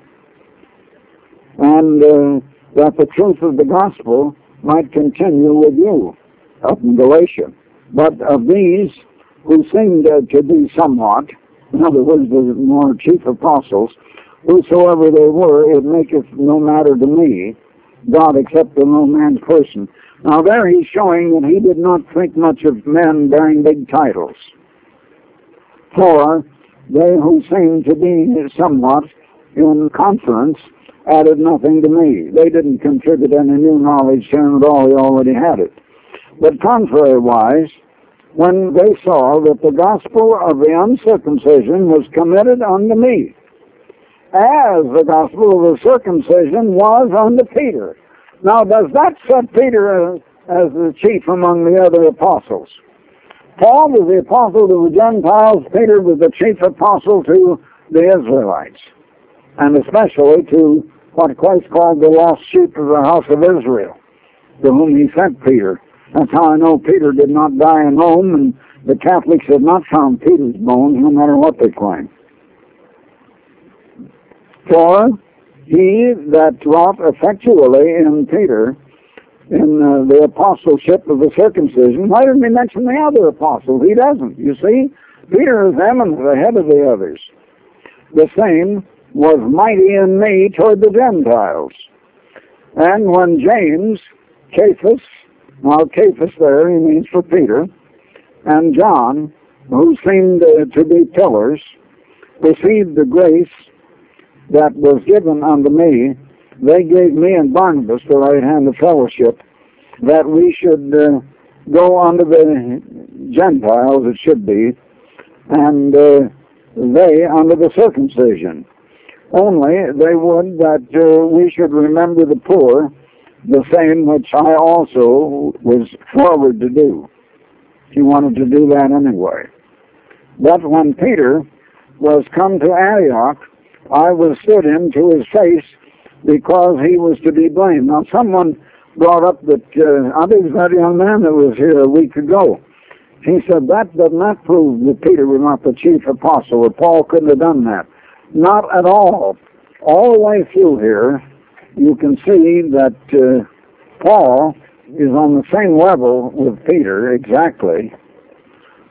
And that the truth of the gospel might continue with you up in Galatia. But of these who seemed to be somewhat, in other words, the more chief apostles, whosoever they were, it maketh no matter to me, God accepteth no man's person. Now there he's showing that he did not think much of men bearing big titles. For they who seemed to be somewhat in conference added nothing to me. They didn't contribute any new knowledge to him at all. He already had it. But contrariwise, when they saw that the gospel of the uncircumcision was committed unto me, as the gospel of the circumcision was unto Peter. Now, does that set Peter as the chief among the other apostles? Paul was the apostle to the Gentiles. Peter was the chief apostle to the Israelites, and especially to what Christ called the lost sheep of the house of Israel, to whom he sent Peter. That's how I know Peter did not die in Rome, and the Catholics have not found Peter's bones, no matter what they claim. For he that wrought effectually in Peter, in the apostleship of the circumcision, why didn't he mention the other apostles? He doesn't. You see, Peter is eminent ahead of the others. The same was mighty in me toward the Gentiles. And when James, Cephas, now Cephas there, he means for Peter, and John, who seemed to be pillars, received the grace that was given unto me, they gave me and Barnabas the right hand of fellowship, that we should go unto the Gentiles, it should be, and they unto the circumcision. Only they would that we should remember the poor, the same which I also was forward to do. He wanted to do that anyway. But when Peter was come to Antioch, I withstood him to his face because he was to be blamed. Now someone brought up that, I think it was that young man that was here a week ago. He said that does not prove that Peter was not the chief apostle, or Paul couldn't have done that. Not at all. All the way through here, you can see that Paul is on the same level with Peter, exactly,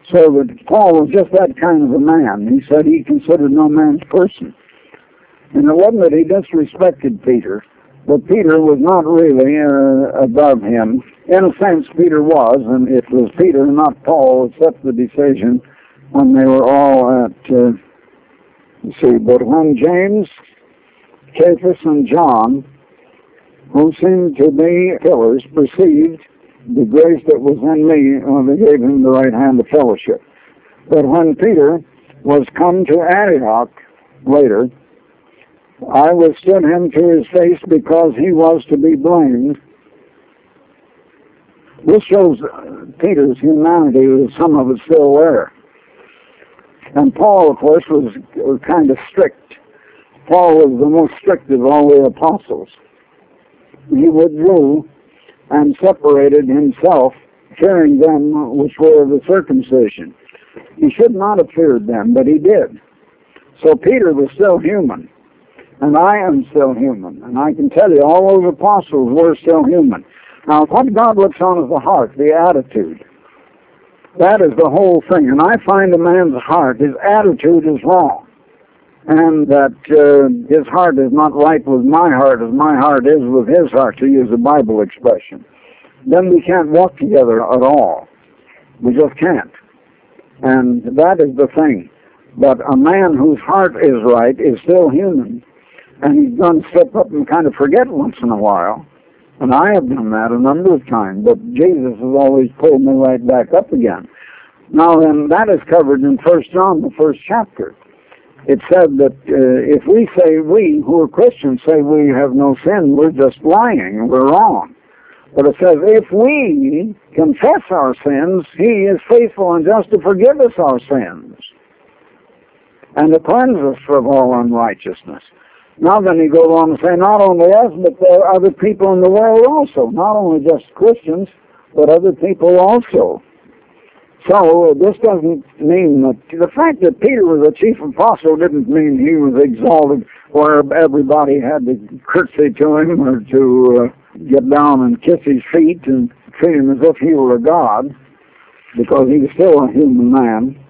So that Paul was just that kind of a man. He said he considered no man's person. And it wasn't that he disrespected Peter, but Peter was not really above him. In a sense, Peter was, and it was Peter, not Paul, except the decision when they were all at, but when James, Cephas, and John, who seemed to be pillars, perceived the grace that was in me, they gave him the right hand of fellowship. But when Peter was come to Antioch later, I withstood him to his face because he was to be blamed. This shows Peter's humanity, with some of it still there. And Paul, of course, was kind of strict. Paul was the most strict of all the apostles. He withdrew and separated himself, fearing them which were of the circumcision. He should not have feared them, but he did. So Peter was still human, and I am still human. And I can tell you, all those apostles were still human. Now, what God looks on is the heart, the attitude. That is the whole thing. And I find a man's heart, his attitude is wrong. And that his heart is not right with my heart as my heart is with his heart, to use a Bible expression. Then we can't walk together at all. We just can't. And that is the thing. But a man whose heart is right is still human. And he's going to slip up and kind of forget once in a while. And I have done that a number of times, but Jesus has always pulled me right back up again. Now then, that is covered in 1 John, the first chapter. It said that if we say, we who are Christians say we have no sin, we're just lying, we're wrong. But it says, if we confess our sins, he is faithful and just to forgive us our sins and to cleanse us from all unrighteousness. Now then he goes on to say, not only us, but there are other people in the world also. Not only just Christians, but other people also. So this doesn't mean that the fact that Peter was a chief apostle didn't mean he was exalted where everybody had to curtsy to him or to get down and kiss his feet and treat him as if he were a god, because he was still a human man.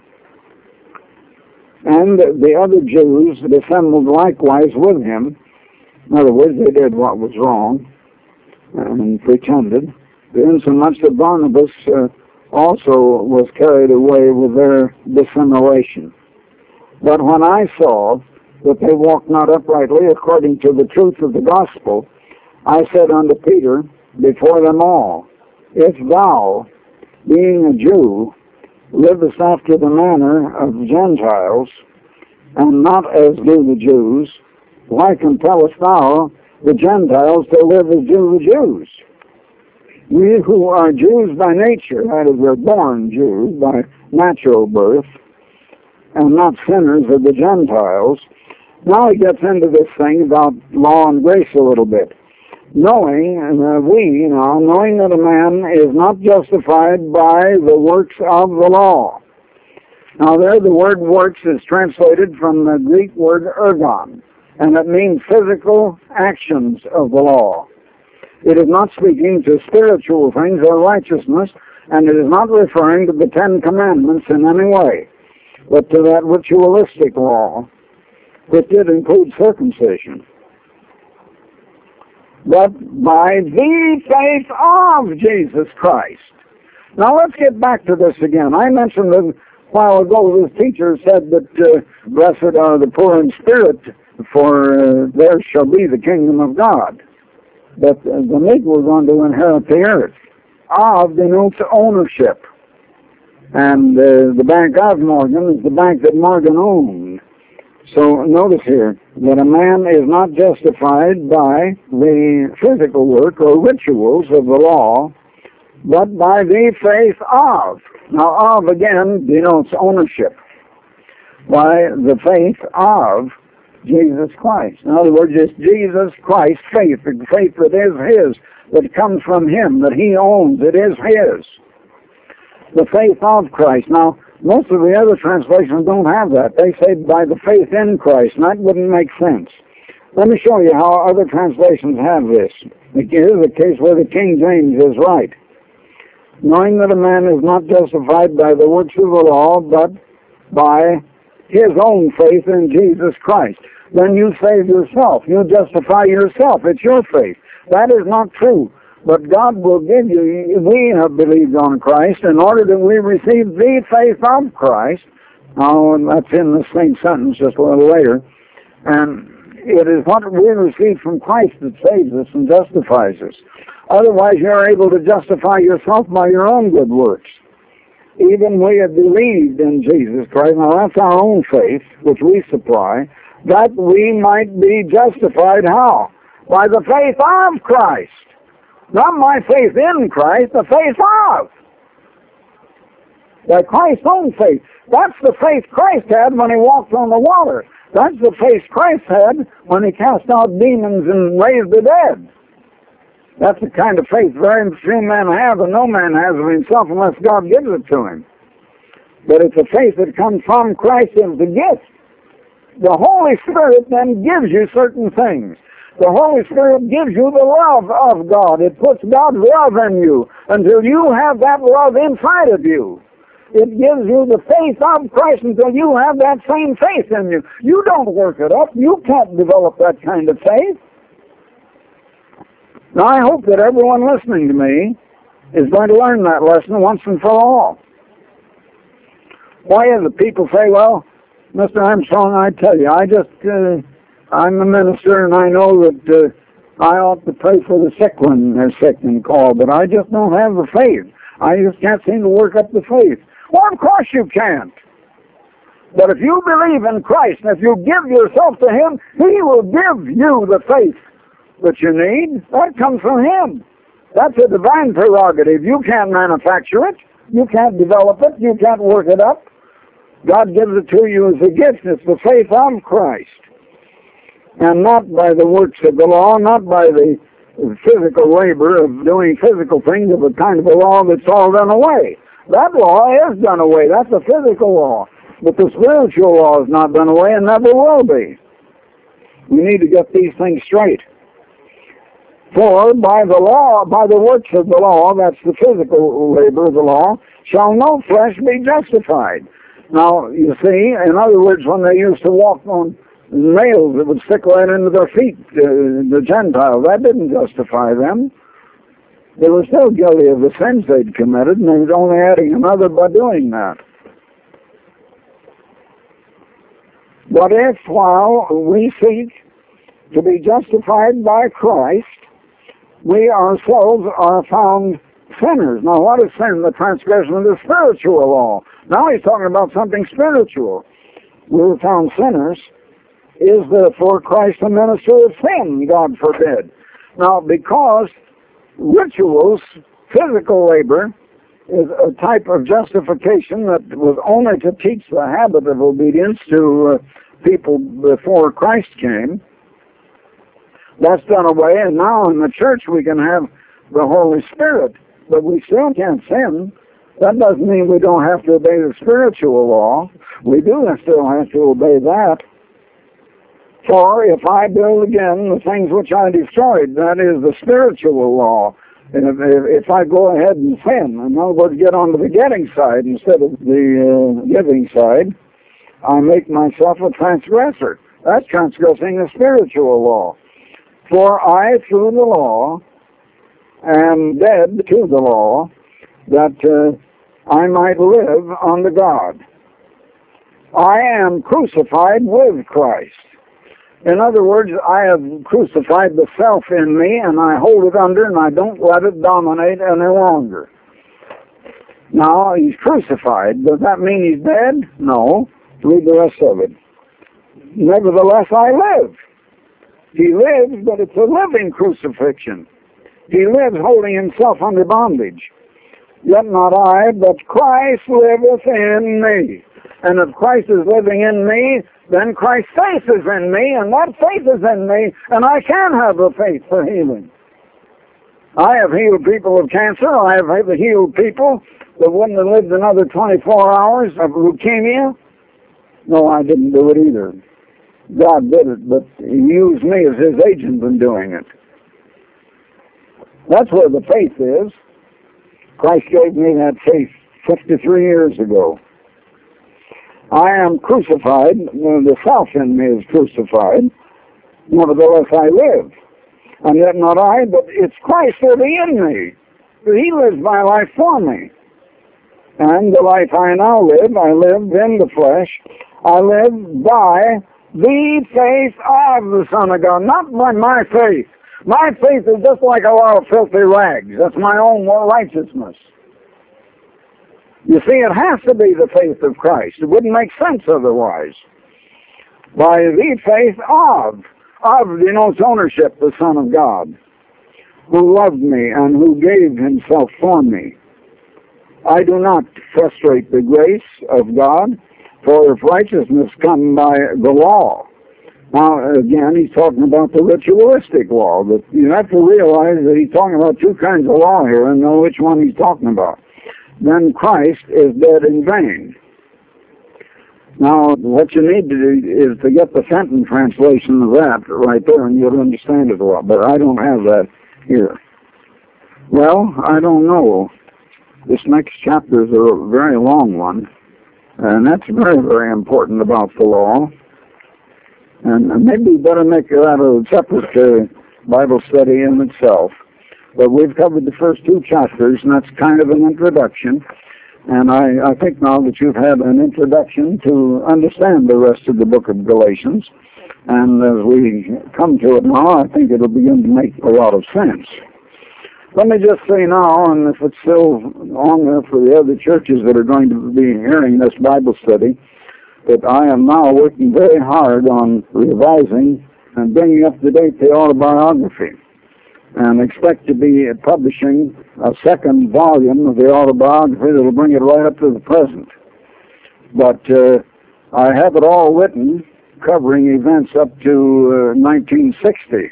And the other Jews dissembled likewise with him. In other words, they did what was wrong and pretended, insomuch that Barnabas also was carried away with their dissimulation. But when I saw that they walked not uprightly according to the truth of the gospel, I said unto Peter before them all, if thou, being a Jew, livest after the manner of the Gentiles, and not as do the Jews, why compellest thou the Gentiles to live as do the Jews? We who are Jews by nature, that is, we're born Jews by natural birth, and not sinners of the Gentiles. Now he gets into this thing about law and grace a little bit. Knowing that a man is not justified by the works of the law. Now there the word works is translated from the Greek word ergon, and it means physical actions of the law. It is not speaking to spiritual things or righteousness, and it is not referring to the Ten Commandments in any way, but to that ritualistic law, which did include circumcision. But by the faith of Jesus Christ. Now let's get back to this again. I mentioned a while ago this teacher said that blessed are the poor in spirit, for there shall be the kingdom of God. But the meek were going to inherit the earth. Of denotes ownership. And the bank of Morgan is the bank that Morgan owned. So notice here that a man is not justified by the physical work or rituals of the law, but by the faith of. Now, of again denotes ownership. By the faith of Jesus Christ. In other words, it's Jesus Christ's faith, the faith that is his, that comes from him, that he owns, it is his. The faith of Christ. Now, most of the other translations don't have that. They say by the faith in Christ, and that wouldn't make sense. Let me show you how other translations have this. It is a case where the King James is right. knowing that a man is not justified by the works of the law, but by his own faith in Jesus Christ. Then you save yourself. You justify yourself. It's your faith. That is not true. But God will give you, we have believed on Christ in order that we receive the faith of Christ. Now, that's in the same sentence just a little later. And it is what we receive from Christ that saves us and justifies us. Otherwise, you're able to justify yourself by your own good works. Even we have believed in Jesus Christ. Now, that's our own faith, which we supply, that we might be justified how? By the faith of Christ. Not my faith in Christ, the faith of. By Christ's own faith. That's the faith Christ had when he walked on the water. That's the faith Christ had when he cast out demons and raised the dead. That's the kind of faith very few men have, and no man has of himself unless God gives it to him. But it's a faith that comes from Christ as the gift. The Holy Spirit then gives you certain things. The Holy Spirit gives you the love of God. It puts God's love in you until you have that love inside of you. It gives you the faith of Christ until you have that same faith in you. You don't work it up. You can't develop that kind of faith. Now, I hope that everyone listening to me is going to learn that lesson once and for all. Why is it people say, well, Mr. Armstrong, I tell you, I'm a minister and I know that I ought to pray for the sick when they're sick and call, but I just don't have the faith. I just can't seem to work up the faith. Well, of course you can't. But if you believe in Christ and if you give yourself to Him, He will give you the faith that you need. That comes from Him. That's a divine prerogative. You can't manufacture it. You can't develop it. You can't work it up. God gives it to you as a gift. It's the faith of Christ. And not by the works of the law, not by the physical labor of doing physical things of a kind of a law that's all done away. That law is done away. That's a physical law. But the spiritual law is not done away and never will be. We need to get these things straight. For by the law, by the works of the law, that's the physical labor of the law, shall no flesh be justified. Now, you see, in other words, when they used to walk on nails that would stick right into their feet, the Gentiles, that didn't justify them. They were still guilty of the sins they'd committed, and they were only adding another by doing that. But if, while we seek to be justified by Christ, we ourselves are found sinners. Now, what is sin? The transgression of the spiritual law. Now he's talking about something spiritual. We were found sinners. Is therefore Christ a minister of sin? God forbid. Now, because rituals, physical labor, is a type of justification that was only to teach the habit of obedience to people before Christ came. That's done away, and now in the church we can have the Holy Spirit, but we still can't sin. That doesn't mean we don't have to obey the spiritual law. We do still have to obey that. For if I build again the things which I destroyed, that is the spiritual law. And if I go ahead and sin, in other words, get onto the getting side instead of the giving side, I make myself a transgressor. That's transgressing the spiritual law. For I, through the law, am dead to the law, that I might live unto God. I am crucified with Christ. In other words, I have crucified the self in me, and I hold it under, and I don't let it dominate any longer. Now, he's crucified. Does that mean he's dead? No. Read the rest of it. Nevertheless, I live. He lives, but it's a living crucifixion. He lives holding himself under bondage. Yet not I, but Christ liveth in me. And if Christ is living in me, then Christ's faith is in me, and that faith is in me, and I can have a faith for healing. I have healed people of cancer. I have healed people that wouldn't have lived another 24 hours of leukemia. No, I didn't do it either. God did it, but He used me as His agent in doing it. That's where the faith is. Christ gave me that faith 53 years ago. I am crucified, the self in me is crucified, nevertheless I live. And yet not I, but it's Christ living in me. He lives my life for me. And the life I now live, I live in the flesh. I live by the faith of the Son of God, not by my faith. My faith is just like a lot of filthy rags. That's my own righteousness. You see, it has to be the faith of Christ. It wouldn't make sense otherwise. By the faith of denotes ownership, the Son of God, who loved me and who gave himself for me. I do not frustrate the grace of God, for if righteousness come by the law. Now, again, he's talking about the ritualistic law, but you have to realize that he's talking about two kinds of law here and know which one he's talking about. Then Christ is dead in vain. Now, what you need to do is to get the Fenton translation of that right there, and you'll understand it a lot, but I don't have that here. Well, I don't know. This next chapter is a very long one, and that's very, very important about the law. And maybe you better make that a separate Bible study in itself. But we've covered the first two chapters, and that's kind of an introduction. And I think now that you've had an introduction to understand the rest of the book of Galatians, and as we come to it now, I think it'll begin to make a lot of sense. Let me just say now, and if it's still on there for the other churches that are going to be hearing this Bible study, that I am now working very hard on revising and bringing up to date the autobiography, and expect to be publishing a second volume of the autobiography that will bring it right up to the present. But I have it all written, covering events up to 1960.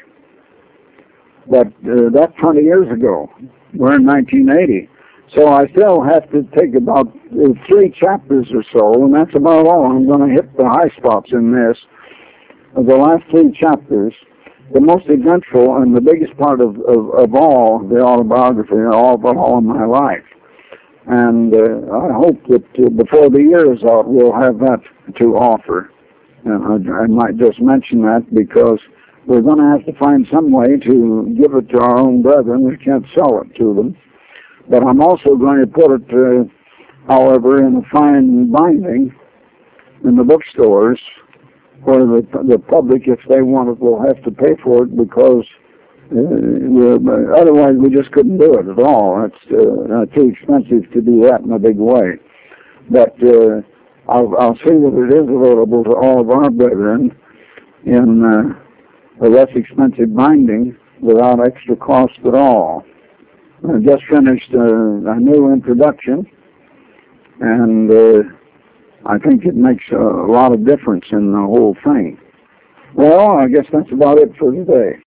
But that's 20 years ago. We're in 1980. So I still have to take about 3 chapters or so, and that's about all. I'm going to hit the high spots in this. The last 3 chapters, the most eventful and the biggest part of all the autobiography, all of my life. And I hope that before the year is out, we'll have that to offer. And I might just mention that because we're going to have to find some way to give it to our own brethren. We can't sell it to them. But I'm also going to put it, however, in a fine binding in the bookstores, where the public, if they want it, will have to pay for it, because otherwise we just couldn't do it at all. It's too expensive to do that in a big way. But I'll see that it is available to all of our brethren in a less expensive binding without extra cost at all. I just finished a new introduction, and I think it makes a lot of difference in the whole thing. Well, I guess that's about it for today.